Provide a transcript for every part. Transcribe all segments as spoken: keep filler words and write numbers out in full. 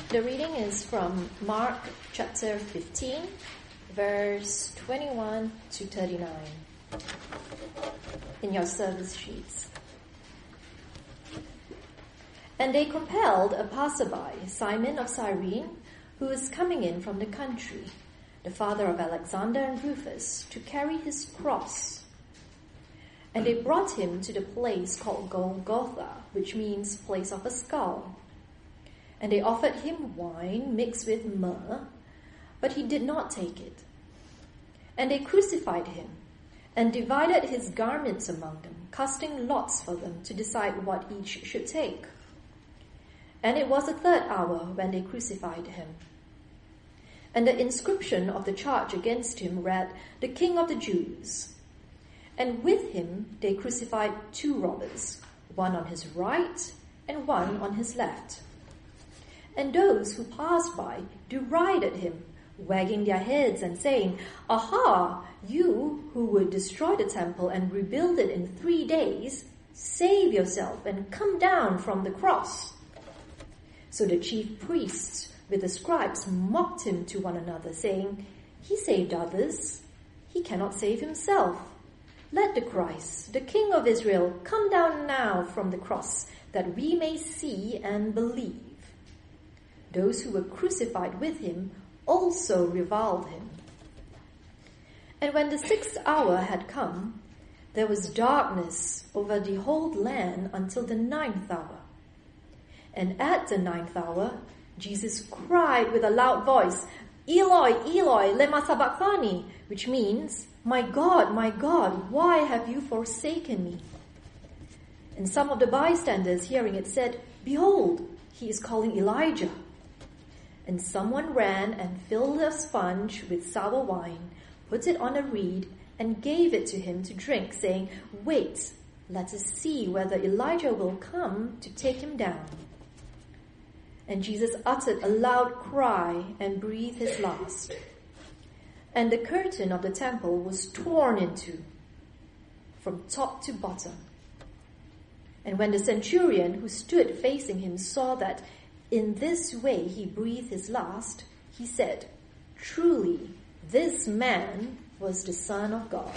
The reading is from Mark chapter fifteen, verse twenty-one to thirty-nine in your service sheets. And they compelled a passerby, Simon of Cyrene, who was coming in from the country, the father of Alexander and Rufus, to carry his cross. And they brought him to the place called Golgotha, which means place of a skull. And they offered him wine mixed with myrrh, but he did not take it. And they crucified him, and divided his garments among them, casting lots for them to decide what each should take. And it was the third hour when they crucified him. And the inscription of the charge against him read, "The King of the Jews." And with him they crucified two robbers, one on his right and one on his left. And those who passed by derided him, wagging their heads and saying, "Aha, you who would destroy the temple and rebuild it in three days, save yourself and come down from the cross." So the chief priests with the scribes mocked him to one another, saying, "He saved others. He cannot save himself. Let the Christ, the King of Israel, come down now from the cross, that we may see and believe." Those who were crucified with him also reviled him. And when the sixth hour had come, there was darkness over the whole land until the ninth hour. And at the ninth hour, Jesus cried with a loud voice, "Eloi, Eloi, lema sabachthani," which means, "My God, my God, why have you forsaken me?" And some of the bystanders hearing it said, "Behold, he is calling Elijah." And someone ran and filled a sponge with sour wine, put it on a reed, and gave it to him to drink, saying, "Wait, let us see whether Elijah will come to take him down." And Jesus uttered a loud cry and breathed his last. And the curtain of the temple was torn in two, from top to bottom. And when the centurion who stood facing him saw that in this way he breathed his last, he said, "Truly, this man was the Son of God."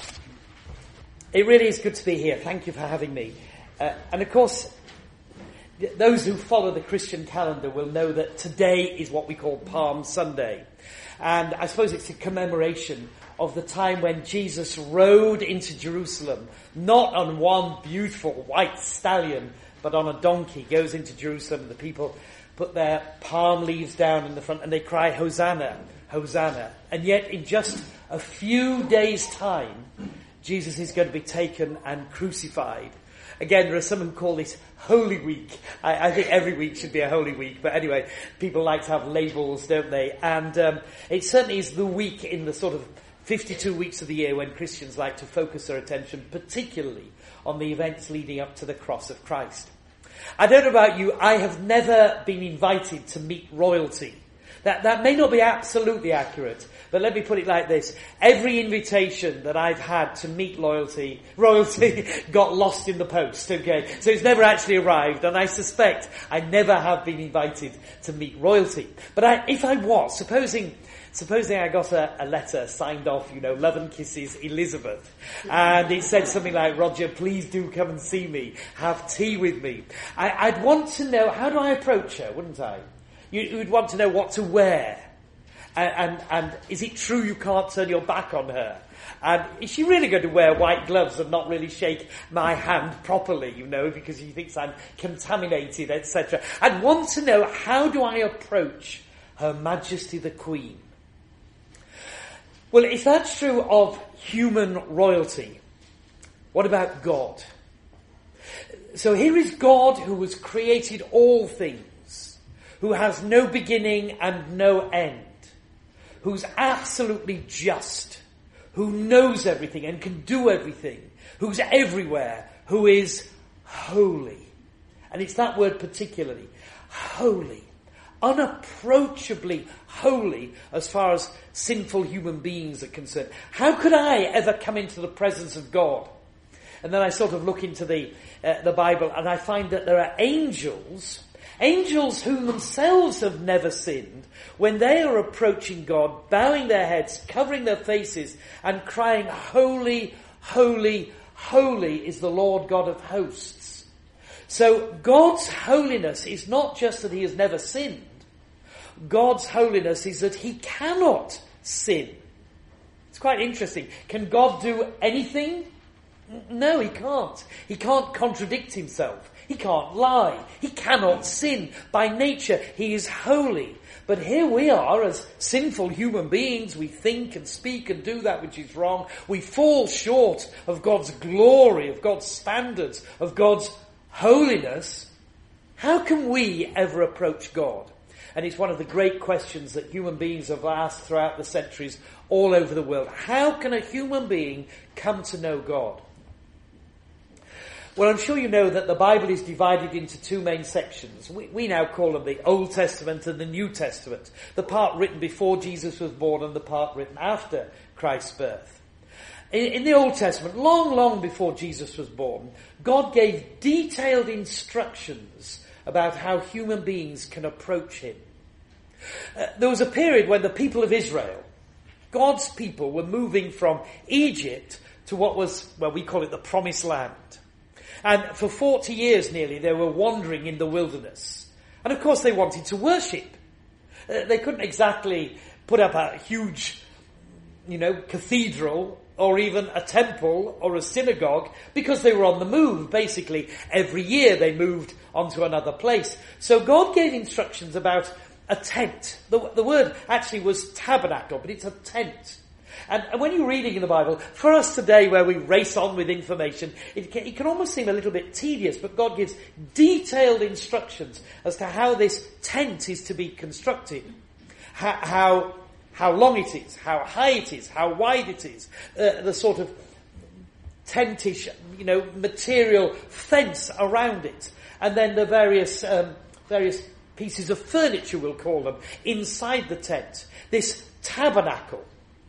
It really is good to be here. Thank you for having me. Uh, and of course, th- those who follow the Christian calendar will know that today is what we call Palm Sunday. And I suppose it's a commemoration of the time when Jesus rode into Jerusalem, not on one beautiful white stallion, but on a donkey, goes into Jerusalem, and the people put their palm leaves down in the front and they cry, "Hosanna, Hosanna." And yet in just a few days' time, Jesus is going to be taken and crucified. Again, there are some who call this Holy Week. I, I think every week should be a Holy Week, but anyway, people like to have labels, don't they? And um, it certainly is the week in the sort of fifty-two weeks of the year when Christians like to focus their attention particularly on the events leading up to the cross of Christ. I don't know about you, I have never been invited to meet royalty. That, that may not be absolutely accurate, but let me put it like this. Every invitation that I've had to meet loyalty, royalty got lost in the post, okay? So it's never actually arrived, and I suspect I never have been invited to meet royalty. But I, if I was, supposing... Supposing I got a, a letter signed off, you know, "Love and Kisses, Elizabeth," and it said something like, "Roger, please do come and see me, have tea with me." I, I'd want to know, how do I approach her, wouldn't I? You, you'd want to know what to wear. And, and, and is it true you can't turn your back on her? And is she really going to wear white gloves and not really shake my hand properly, you know, because she thinks I'm contaminated, et cetera? I'd want to know, how do I approach Her Majesty the Queen? Well, if that's true of human royalty, what about God? So here is God who has created all things, who has no beginning and no end, who's absolutely just, who knows everything and can do everything, who's everywhere, who is holy. And it's that word particularly, holy. Unapproachably holy as far as sinful human beings are concerned. How could I ever come into the presence of God? And then I sort of look into the uh, the Bible, and I find that there are angels Angels who themselves have never sinned, when they are approaching God, bowing their heads, covering their faces, and crying, "Holy, holy, holy is the Lord God of hosts." So God's holiness is not just that he has never sinned. God's holiness is that he cannot sin. It's quite interesting. Can God do anything? No, he can't. He can't contradict himself. He can't lie. He cannot sin. By nature, he is holy. But here we are as sinful human beings. We think and speak and do that which is wrong. We fall short of God's glory, of God's standards, of God's holiness. How can we ever approach God? And it's one of the great questions that human beings have asked throughout the centuries all over the world. How can a human being come to know God? Well, I'm sure you know that the Bible is divided into two main sections. We, we now call them the Old Testament and the New Testament. The part written before Jesus was born and the part written after Christ's birth. In, in the Old Testament, long, long before Jesus was born, God gave detailed instructions about how human beings can approach him. Uh, there was a period when the people of Israel, God's people, were moving from Egypt to what was, well, we call it the Promised Land. And for forty years nearly, they were wandering in the wilderness. And of course they wanted to worship. Uh, they couldn't exactly put up a huge, you know, cathedral or even a temple or a synagogue because they were on the move. Basically, every year they moved onto another place. So God gave instructions about a tent. The, the word actually was tabernacle, but it's a tent. And, and when you're reading in the Bible, for us today where we race on with information, it can, it can almost seem a little bit tedious, but God gives detailed instructions as to how this tent is to be constructed. How, how, how long it is, how high it is, how wide it is, uh, the sort of tentish, you know, material fence around it. And then the various, um, various pieces of furniture, we'll call them, inside the tent. This tabernacle.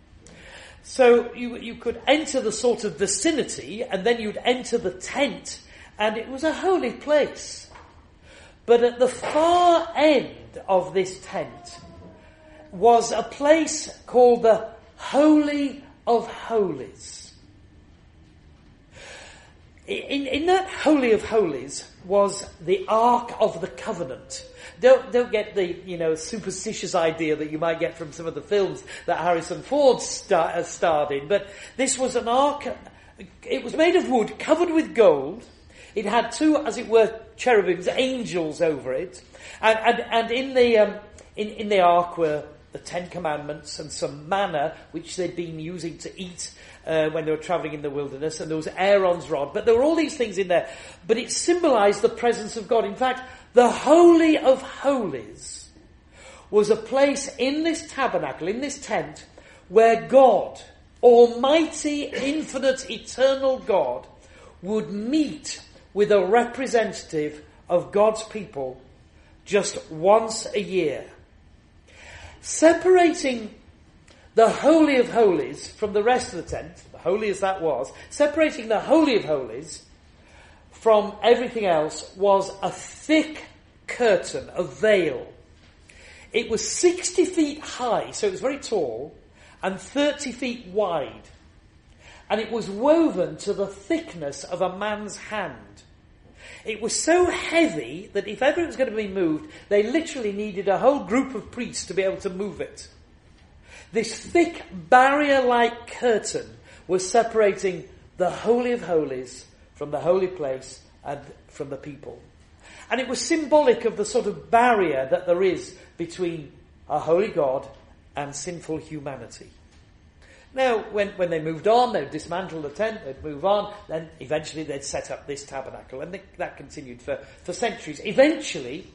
So you, you could enter the sort of vicinity and then you'd enter the tent and it was a holy place. But at the far end of this tent was a place called the Holy of Holies. In, in that Holy of Holies was the Ark of the Covenant. Don't, don't get the, you know, superstitious idea that you might get from some of the films that Harrison Ford star, uh, starred in. But this was an ark. It was made of wood, covered with gold. It had two, as it were, cherubims, angels over it. And, and, and in the, um, in, in the ark were the Ten Commandments and some manna, which they'd been using to eat uh, when they were travelling in the wilderness. And there was Aaron's rod. But there were all these things in there. But it symbolised the presence of God. In fact, the Holy of Holies was a place in this tabernacle, in this tent, where God, Almighty, infinite, eternal God, would meet with a representative of God's people just once a year. Separating the Holy of Holies from the rest of the tent, holy as that was, separating the Holy of Holies from everything else was a thick curtain, a veil. It was sixty feet high, so it was very tall, and thirty feet wide. And it was woven to the thickness of a man's hand. It was so heavy that if ever it was going to be moved, they literally needed a whole group of priests to be able to move it. This thick barrier-like curtain was separating the Holy of Holies from the holy place and from the people. And it was symbolic of the sort of barrier that there is between a holy God and sinful humanity. Now, when, when they moved on, they'd dismantle the tent, they'd move on, then eventually they'd set up this tabernacle, and they, that continued for, for centuries. Eventually,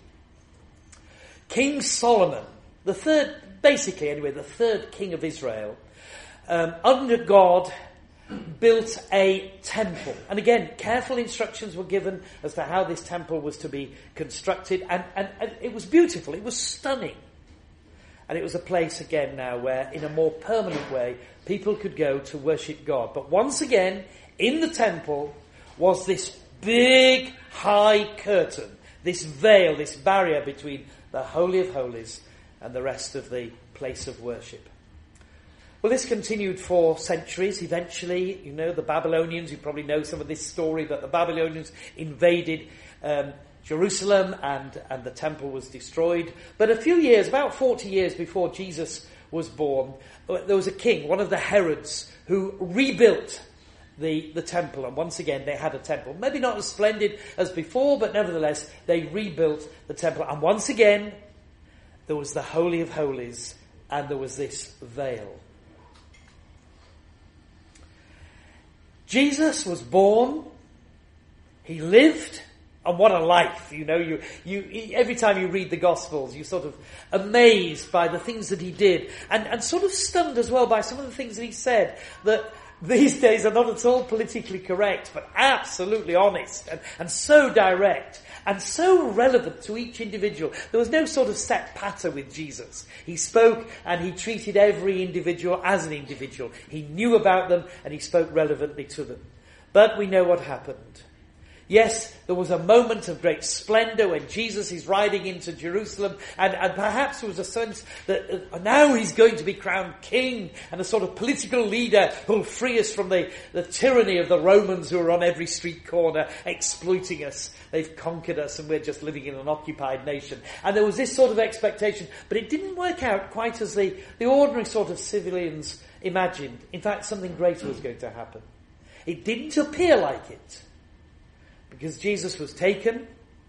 King Solomon, the third, basically anyway, the third king of Israel, um, under God, built a temple. And again, careful instructions were given as to how this temple was to be constructed. And, and, and it was beautiful. It was stunning. And it was a place again now where, in a more permanent way, people could go to worship God. But once again, in the temple was this big, high curtain. this veil, this barrier between the Holy of Holies and the rest of the place of worship. Well, this continued for centuries. Eventually, you know, the Babylonians, you probably know some of this story, but the Babylonians invaded um, Jerusalem and, and the temple was destroyed. But a few years, about forty years before Jesus was born, there was a king, one of the Herods, who rebuilt the, the temple. And once again, they had a temple. Maybe not as splendid as before, but nevertheless, they rebuilt the temple. And once again, there was the Holy of Holies and there was this veil. Jesus was born, he lived, and what a life. You know, you, you, every time you read the Gospels, you're sort of amazed by the things that he did, and, and sort of stunned as well by some of the things that he said, that these days are not at all politically correct, but absolutely honest, and, and so direct, and so relevant to each individual. There was no sort of set pattern with Jesus. He spoke and he treated every individual as an individual. He knew about them and he spoke relevantly to them. But we know what happened. Yes, there was a moment of great splendor when Jesus is riding into Jerusalem, and, and perhaps there was a sense that uh, now he's going to be crowned king and a sort of political leader who will free us from the, the tyranny of the Romans who are on every street corner exploiting us. They've conquered us and we're just living in an occupied nation. And there was this sort of expectation, but it didn't work out quite as the, the ordinary sort of civilians imagined. In fact, something greater was going to happen. It didn't appear like it. Because Jesus was taken,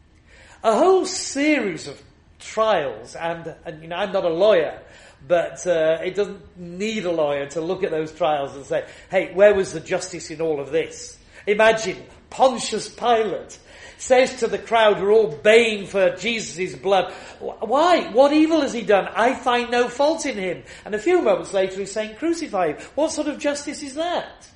a whole series of trials, and, and you know, I'm not a lawyer, but uh, it doesn't need a lawyer to look at those trials and say, hey, where was the justice in all of this? Imagine Pontius Pilate says to the crowd who are all baying for Jesus' blood, why? What evil has he done? I find no fault in him. And a few moments later he's saying, crucify him. What sort of justice is that?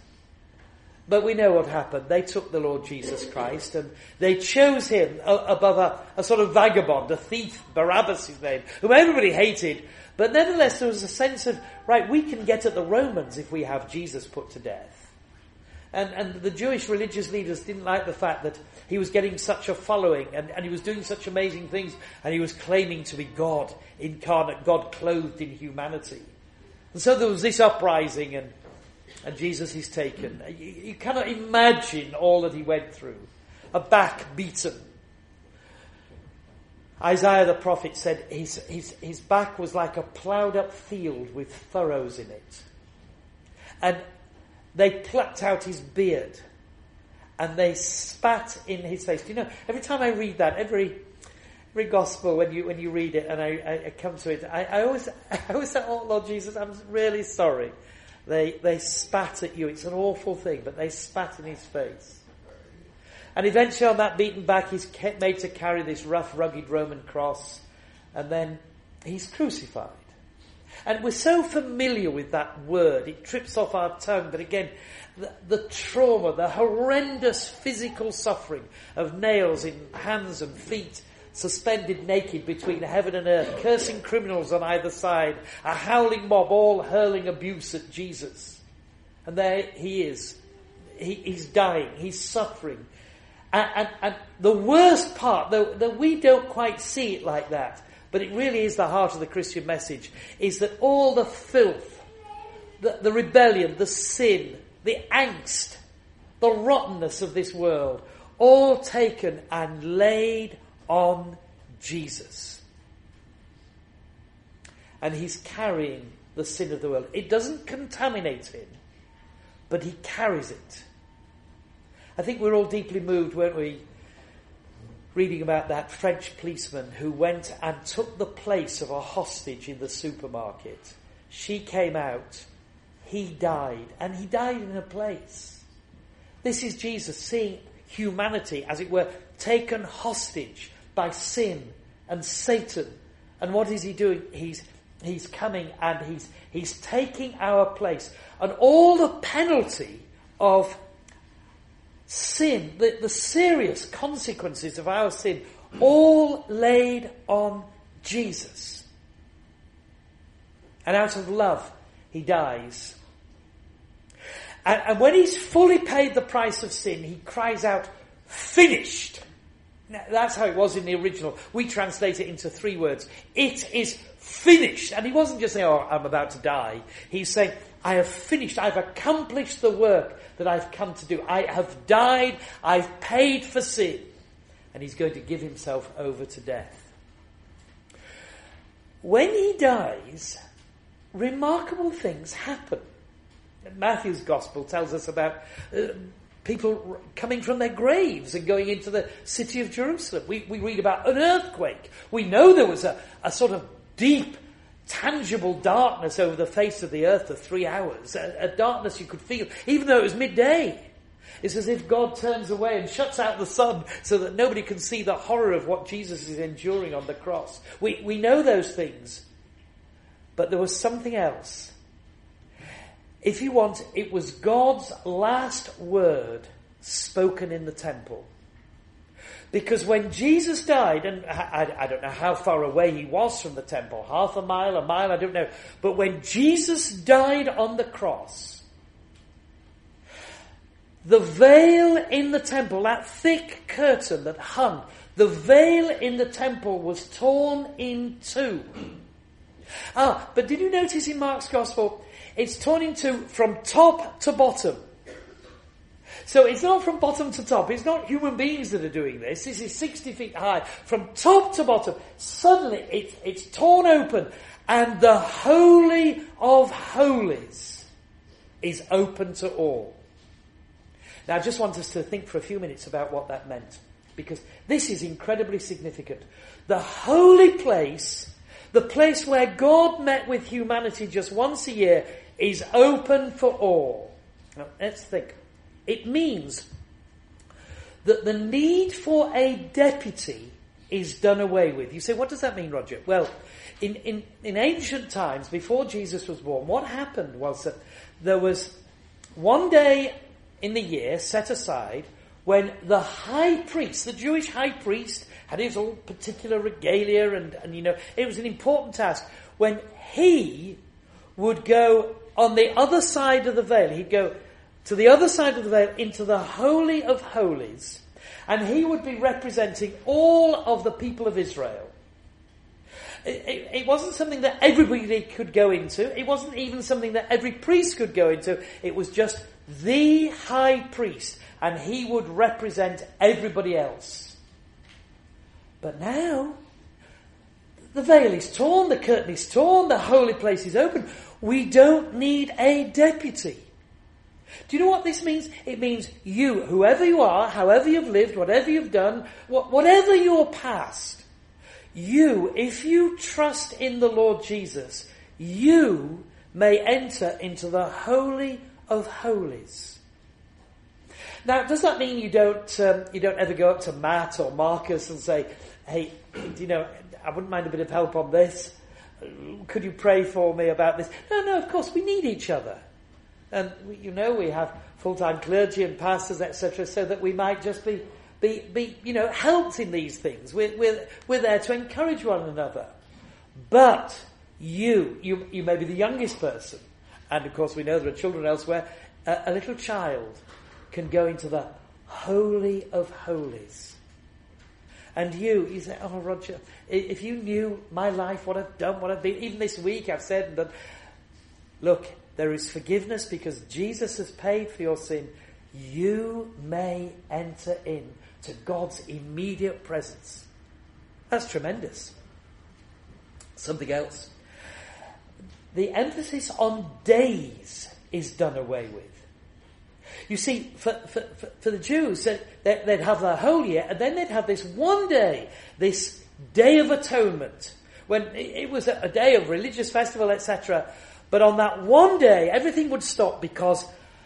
But we know what happened. They took the Lord Jesus Christ and they chose him above a, a sort of vagabond, a thief, Barabbas his name, whom everybody hated. But nevertheless there was a sense of, right, we can get at the Romans if we have Jesus put to death. And, and the Jewish religious leaders didn't like the fact that he was getting such a following and, and he was doing such amazing things and he was claiming to be God incarnate, God clothed in humanity. And so there was this uprising and And Jesus is taken. You, you cannot imagine all that he went through. A back beaten. Isaiah the prophet said his, his, his back was like a ploughed up field with furrows in it. And they plucked out his beard. And they spat in his face. Do you know, every time I read that, every every gospel, when you when you read it and I, I come to it, I, I always I always say, oh Lord Jesus, I'm really sorry. They they spat at you. It's an awful thing, but they spat in his face. And eventually on that beaten back, he's made to carry this rough, rugged Roman cross. And then he's crucified. And we're so familiar with that word, it trips off our tongue. But again, the, the trauma, the horrendous physical suffering of nails in hands and feet, suspended naked between heaven and earth, cursing criminals on either side, a howling mob all hurling abuse at Jesus. And there he is. He, he's dying. He's suffering. And, and, and the worst part, though, though we don't quite see it like that, but it really is the heart of the Christian message, is that all the filth, the, the rebellion, the sin, the angst, the rottenness of this world, all taken and laid on Jesus. And he's carrying the sin of the world. It doesn't contaminate him, but he carries it. I think we're all deeply moved, weren't we, reading about that French policeman who went and took the place of a hostage in the supermarket. She came out, he died, and he died in her place. This is Jesus seeing humanity, as it were, taken hostage by sin and Satan. And what is he doing? He's he's coming and he's he's taking our place. And all the penalty of sin, the, the serious consequences of our sin, all laid on Jesus. And out of love, he dies. And, and when he's fully paid the price of sin, he cries out, finished. Now, that's how it was in the original. We translate it into three words. It is finished. And he wasn't just saying, oh, I'm about to die. He's saying, I have finished. I've accomplished the work that I've come to do. I have died. I've paid for sin. And he's going to give himself over to death. When he dies, remarkable things happen. Matthew's Gospel tells us about uh, people coming from their graves and going into the city of Jerusalem. We, we read about an earthquake. We know there was a, a sort of deep, tangible darkness over the face of the earth for three hours. A, a darkness you could feel, even though it was midday. It's as if God turns away and shuts out the sun so that nobody can see the horror of what Jesus is enduring on the cross. We, we know those things. But there was something else. If you want, it was God's last word spoken in the temple. Because when Jesus died, and I, I don't know how far away he was from the temple, half a mile, a mile, I don't know. But when Jesus died on the cross, the veil in the temple, that thick curtain that hung, the veil in the temple was torn in two. Ah, but did you notice in Mark's Gospel, it's torn in two from top to bottom. So it's not from bottom to top. It's not human beings that are doing this. This is sixty feet high. From top to bottom, suddenly it, it's torn open and the Holy of Holies is open to all. Now, I just want us to think for a few minutes about what that meant, because this is incredibly significant. The holy place, the place where God met with humanity just once a year, is open for all. Now, let's think. It means that the need for a deputy is done away with. You say, what does that mean, Roger? Well, in, in, in ancient times, before Jesus was born, what happened was that there was one day in the year set aside when the high priest, the Jewish high priest, had his own particular regalia and, and you know, it was an important task. When he would go on the other side of the veil, he'd go to the other side of the veil into the Holy of Holies, and he would be representing all of the people of Israel. It, it, it wasn't something that everybody could go into. It wasn't even something that every priest could go into. It was just the high priest, and he would represent everybody else. But now, the veil is torn, the curtain is torn, the holy place is open. We don't need a deputy. Do you know what this means? It means you, whoever you are, however you've lived, whatever you've done, whatever your past, you, if you trust in the Lord Jesus, you may enter into the Holy of Holies. Now, does that mean you don't um, you don't ever go up to Matt or Marcus and say, hey, you know, I wouldn't mind a bit of help on this. Could you pray for me about this? No, no, of course, we need each other. And, we, you know, we have full-time clergy and pastors, et cetera, so that we might just be, be, be you know, helped in these things. We're, we're, we're there to encourage one another. But you, you, you may be the youngest person. And, of course, we know there are children elsewhere. A, a little child can go into the Holy of Holies. And you, you say, oh, Roger, if you knew my life, what I've done, what I've been, even this week I've said and done. Look, there is forgiveness because Jesus has paid for your sin. You may enter in to God's immediate presence. That's tremendous. Something else. The emphasis on days is done away with. You see, for, for, for, for the Jews, they'd have their whole year, and then they'd have this one day, this Day of Atonement, when it was a day of religious festival, et cetera. But on that one day, everything would stop because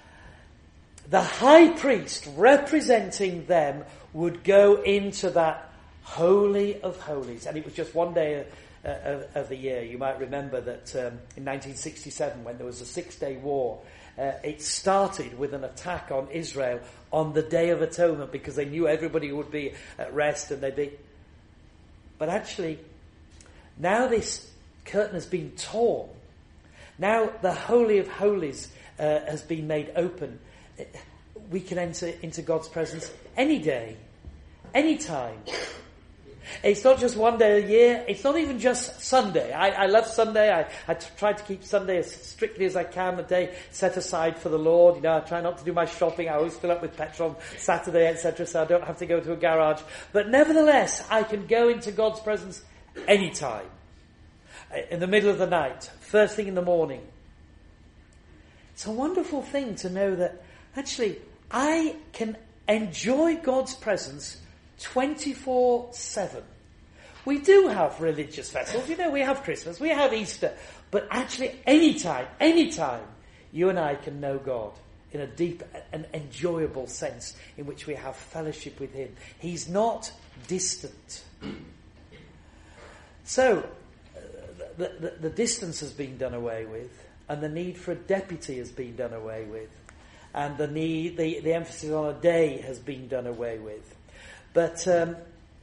the high priest representing them would go into that Holy of Holies. And it was just one day uh, of, of the year. You might remember that um, in nineteen sixty-seven, when there was a six-day war, uh, it started with an attack on Israel on the Day of Atonement because they knew everybody would be at rest and they'd be... But actually, now this curtain has been torn. Now the Holy of Holies uh, has been made open. We can enter into God's presence any day, any time. It's not just one day a year. It's not even just Sunday. I, I love Sunday. I, I t- try to keep Sunday as strictly as I can, a day set aside for the Lord. You know, I try not to do my shopping. I always fill up with petrol on Saturday, et cetera, so I don't have to go to a garage. But nevertheless, I can go into God's presence anytime. In the middle of the night, first thing in the morning. It's a wonderful thing to know that actually I can enjoy God's presence twenty-four seven. We do have religious festivals, you know, we have Christmas, we have Easter, but actually anytime, anytime, you and I can know God in a deep and enjoyable sense in which we have fellowship with Him. He's not distant. So, the, the, the distance has been done away with, and the need for a deputy has been done away with, and the need, the, the emphasis on a day has been done away with. But um,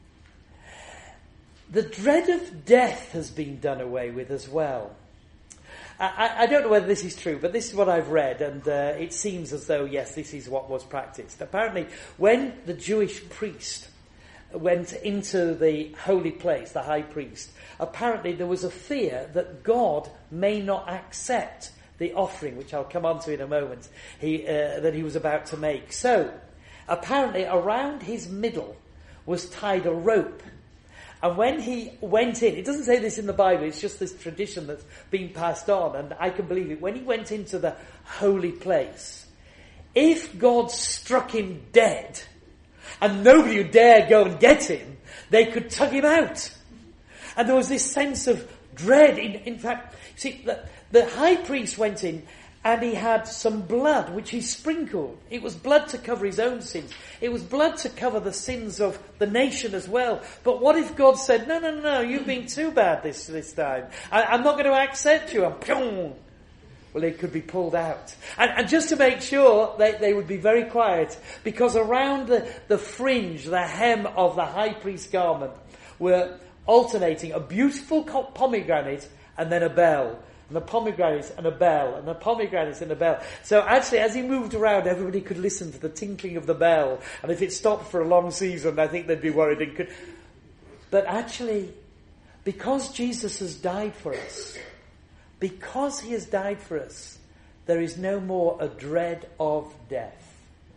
the dread of death has been done away with as well. I, I don't know whether this is true, but this is what I've read, and uh, it seems as though, yes, this is what was practiced. Apparently, when the Jewish priest went into the holy place, the high priest, apparently there was a fear that God may not accept the offering, which I'll come on to in a moment, he, uh, that he was about to make. So, apparently around his middle was tied a rope. And when he went in, it doesn't say this in the Bible, it's just this tradition that's been passed on, and I can believe it. When he went into the holy place, if God struck him dead, and nobody would dare go and get him, they could tug him out. And there was this sense of dread. In, in fact, see, the, the high priest went in, and he had some blood which he sprinkled. It was blood to cover his own sins. It was blood to cover the sins of the nation as well. But what if God said, no, no, no, you've been too bad this this time. I, I'm not going to accept you. And well, it could be pulled out. And, and just to make sure, they, they would be very quiet, because around the, the fringe, the hem of the high priest's garment, were alternating a beautiful pomegranate and then a bell. And a pomegranate and a bell, and a pomegranate and a bell. So actually, as he moved around, everybody could listen to the tinkling of the bell. And if it stopped for a long season, I think they'd be worried. And could... But actually, because Jesus has died for us, because he has died for us, there is no more a dread of death.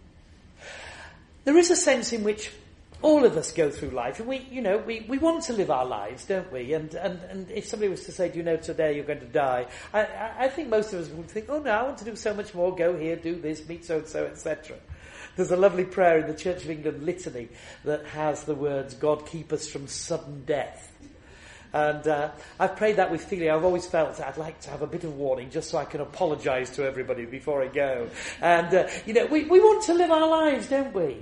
There is a sense in which all of us go through life, and we, you know, we, we want to live our lives, don't we? And, and, and if somebody was to say, do you know today you're going to die? I, I, I think most of us would think, oh no, I want to do so much more, go here, do this, meet so-and-so, et cetera. There's a lovely prayer in the Church of England litany that has the words, God keep us from sudden death. And uh, I've prayed that with feeling. I've always felt that I'd like to have a bit of warning just so I can apologise to everybody before I go. And, uh, you know, we, we want to live our lives, don't we?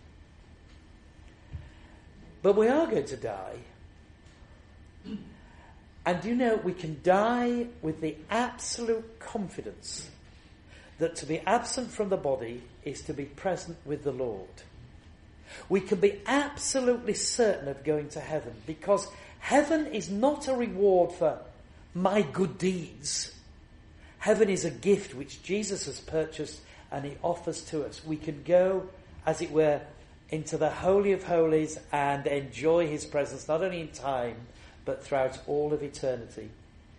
But we are going to die. And you know, we can die with the absolute confidence that to be absent from the body is to be present with the Lord. We can be absolutely certain of going to heaven, because heaven is not a reward for my good deeds. Heaven is a gift which Jesus has purchased and he offers to us. We can go, as it were, into the Holy of Holies and enjoy his presence, not only in time, but throughout all of eternity.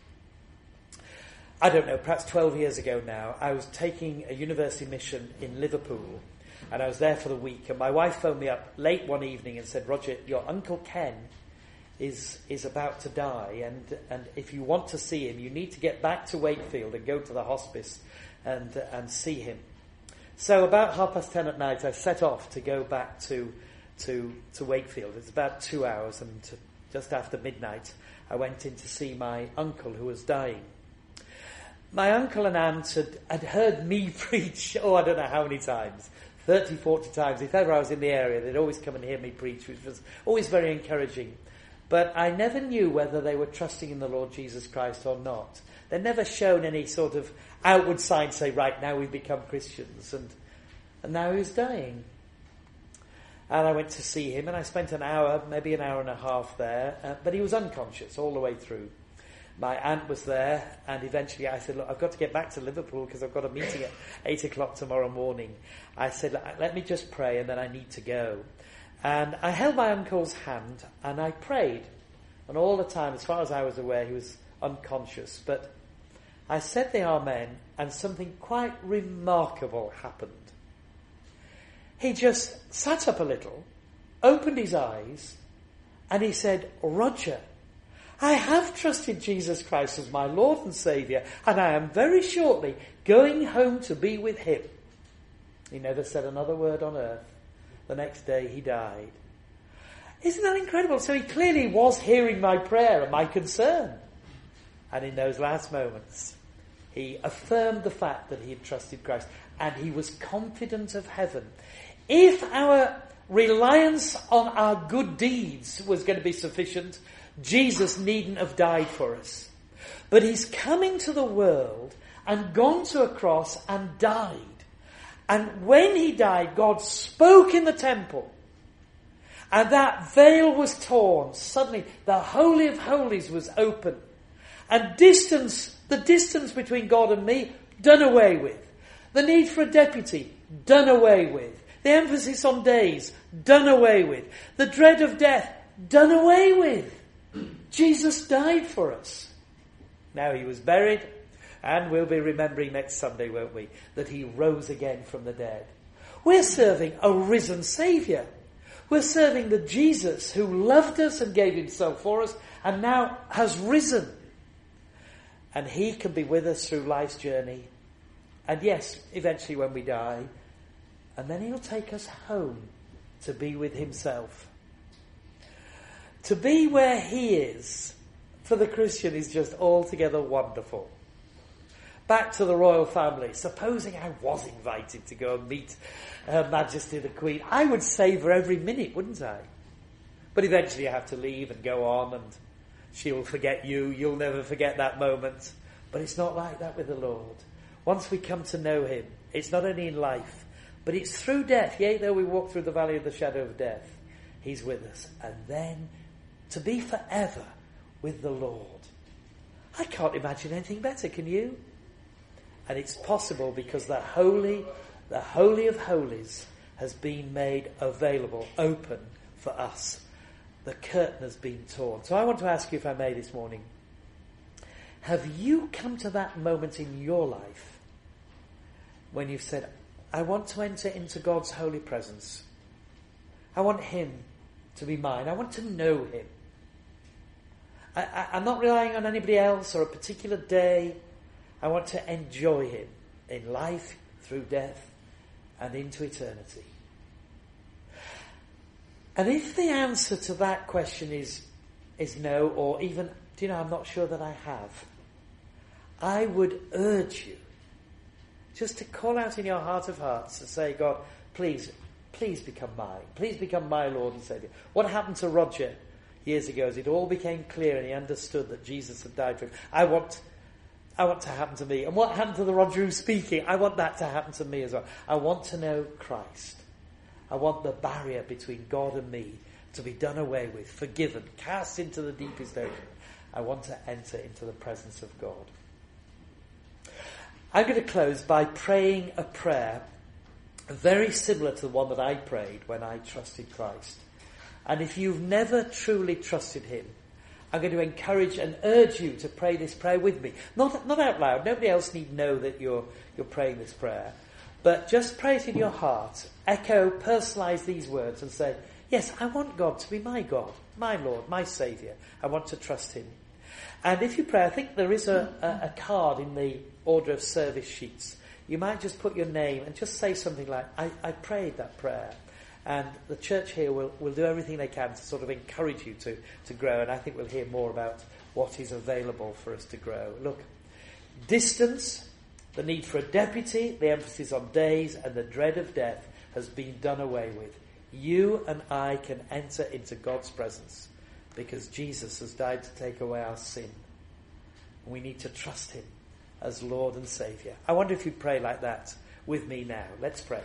I don't know, perhaps twelve years ago now, I was taking a university mission in Liverpool, and I was there for the week, and my wife phoned me up late one evening and said, Roger, your Uncle Ken is is about to die, and, and if you want to see him, you need to get back to Wakefield and go to the hospice and uh, and see him. So about half past ten at night, I set off to go back to to to Wakefield. It's about two hours, and to, just after midnight, I went in to see my uncle who was dying. My uncle and aunt had, had heard me preach, oh, I don't know how many times, thirty, forty times. If ever I was in the area, they'd always come and hear me preach, which was always very encouraging. But I never knew whether they were trusting in the Lord Jesus Christ or not. They'd never shown any sort of outward sign, say, right, now we've become Christians. And, and now he was dying. And I went to see him, and I spent an hour, maybe an hour and a half there. Uh, but he was unconscious all the way through. My aunt was there, and eventually I said, look, I've got to get back to Liverpool because I've got a meeting at eight o'clock tomorrow morning. I said, let me just pray, and then I need to go. And I held my uncle's hand and I prayed. And all the time, as far as I was aware, he was unconscious. But I said the Amen, and something quite remarkable happened. He just sat up a little, opened his eyes, and he said, "Roger, I have trusted Jesus Christ as my Lord and Saviour, and I am very shortly going home to be with him." He never said another word on earth. The next day he died. Isn't that incredible? So he clearly was hearing my prayer and my concern. And in those last moments, he affirmed the fact that he had trusted Christ, and he was confident of heaven. If our reliance on our good deeds was going to be sufficient, Jesus needn't have died for us. But he's coming to the world and gone to a cross and died. And when he died, God spoke in the temple. And that veil was torn. Suddenly, the Holy of Holies was open. And distance, the distance between God and me, done away with. The need for a deputy, done away with. The emphasis on days, done away with. The dread of death, done away with. Jesus died for us. Now he was buried, and we'll be remembering next Sunday, won't we, that he rose again from the dead. We're serving a risen Saviour. We're serving the Jesus who loved us and gave himself for us and now has risen. And he can be with us through life's journey. And yes, eventually when we die. And then he'll take us home to be with himself. To be where he is, for the Christian, is just altogether wonderful. Back to the royal family. Supposing I was invited to go and meet Her Majesty the Queen, I would savour every minute, wouldn't I? But eventually you have to leave and go on, and she'll forget you. You'll never forget that moment. But it's not like that with the Lord. Once we come to know him, it's not only in life, but it's through death. Yea, though we walk through the valley of the shadow of death, he's with us. And then to be forever with the Lord. I can't imagine anything better, can you? And it's possible because the Holy, the Holy of Holies has been made available, open for us. The curtain has been torn. So I want to ask you, if I may, this morning, have you come to that moment in your life when you've said, I want to enter into God's holy presence. I want him to be mine. I want to know him. I, I, I'm not relying on anybody else or a particular day. I want to enjoy him in life, through death, and into eternity. And if the answer to that question is, is no, or even, do you know, I'm not sure that I have, I would urge you just to call out in your heart of hearts and say, God, please, please become mine. Please become my Lord and Saviour. What happened to Roger years ago is it all became clear and he understood that Jesus had died for him. I want... I want to happen to me. And what happened to the Roger who's speaking? I want that to happen to me as well. I want to know Christ. I want the barrier between God and me to be done away with, forgiven, cast into the deepest ocean. I want to enter into the presence of God. I'm going to close by praying a prayer very similar to the one that I prayed when I trusted Christ. And if you've never truly trusted him, I'm going to encourage and urge you to pray this prayer with me. Not not out loud. Nobody else need know that you're you're praying this prayer. But just pray it in your heart. Echo, personalise these words and say, yes, I want God to be my God, my Lord, my Saviour. I want to trust him. And if you pray, I think there is a, a, a card in the order of service sheets. You might just put your name and just say something like, I, I prayed that prayer. And the church here will, will do everything they can to sort of encourage you to, to grow. And I think we'll hear more about what is available for us to grow. Look, distance, the need for a deputy, the emphasis on days, and the dread of death has been done away with. You and I can enter into God's presence because Jesus has died to take away our sin. We need to trust him as Lord and Saviour. I wonder if you'd pray like that with me now. Let's pray.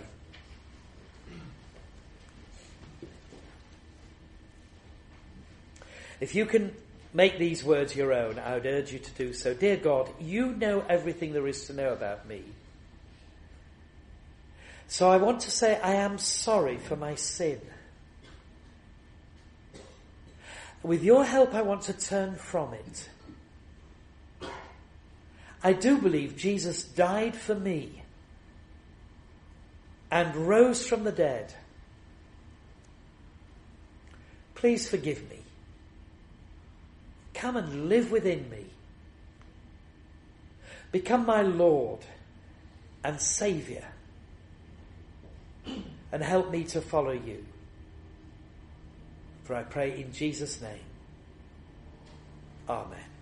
If you can make these words your own, I would urge you to do so. Dear God, you know everything there is to know about me. So I want to say I am sorry for my sin. With your help, I want to turn from it. I do believe Jesus died for me and rose from the dead. Please forgive me. Come and live within me. Become my Lord and Saviour, and help me to follow you. For I pray in Jesus' name. Amen.